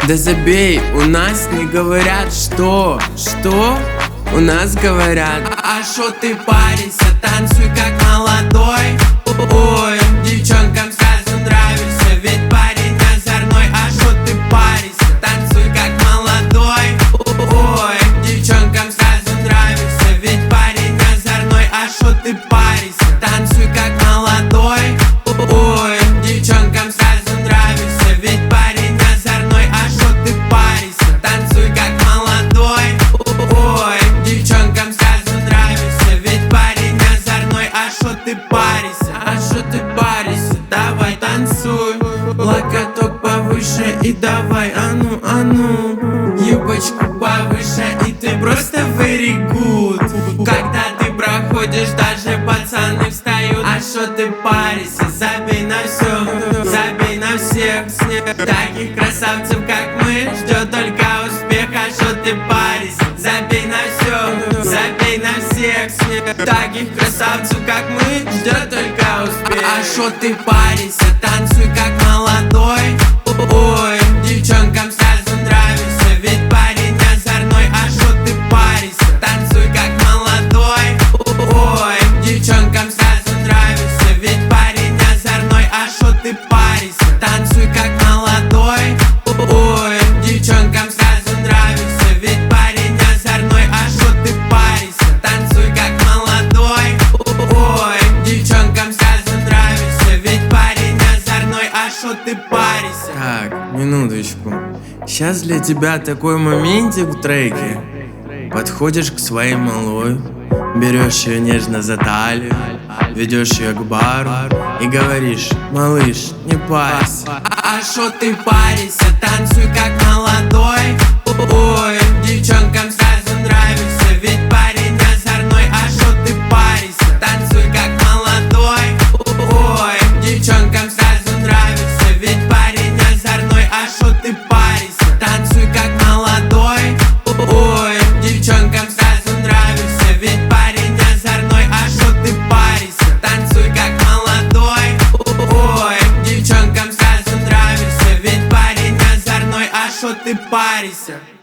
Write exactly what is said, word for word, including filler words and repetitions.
Да забей, у нас не говорят что? Что? У нас говорят: а шо ты паришься, танцуй как молодой. Ой, девчонкам сразу нравишься, ведь парень озорной. А шо ты паришься, танцуй как молодой. Ой, девчонкам сразу нравишься, ведь парень озорной. А шо ты паришься, танцуй как молодой. Ой, девчонкам сразу нравишься, ведь парень озорной. А шо ты паришься, танцуй как молодой. Ой, девчонкам сразу нравишься, ведь парень озорной. А шо ты паришься, а шо ты паришься, давай танцуй. Локоток повыше и давай, а ну, а ну. Юбочку повыше и ты просто very good. Когда ты проходишь, даже пацаны встают. А шо ты паришься, забей на все, забей на всех. Таких красавцев, как мы, ждет только успех. А шо ты паришься, забей на все, забей на всех. Таких красавцев, как мы, ждет только успех. А шо ты паришься, танцуй как молодой. Ой, девчонкам сразу нравишься, ведь парень озорной. А шо ты паришься, танцуй как молодой. Ой, девчонкам сразу нравишься, ведь парень озорной. А шо ты паришься, танцуй как молодой. Ой, девчонкам сразу нравишься, ведь парень озорной. А шо ты паришься, танцуй как молодой. Ой, девчонкам сразу нравишься, ведь парень озорной. А шо ты паришься? Так, минуточку. Сейчас для тебя такой моментик в треке. Подходишь к своей малой, берешь ее нежно за талию, ведешь ее к бару и говоришь: малыш, не парься. А шо ты паришься, танцуй как молодой. Ой, девчонкам сразу нравишься, ведь парень озорной. А шо ты паришься, танцуй как молодой. Ой, девчонкам сразу нравишься, ведь парень озорной. А шо ты паришься, танцуй как молодой. Ой, девчонкам сразу нравишься, ведь парень озорной. А шо ты паришься, танцуй как молодой. Ой, девчонкам сразу нравишься, ведь парень озорной. А шо ты паришься?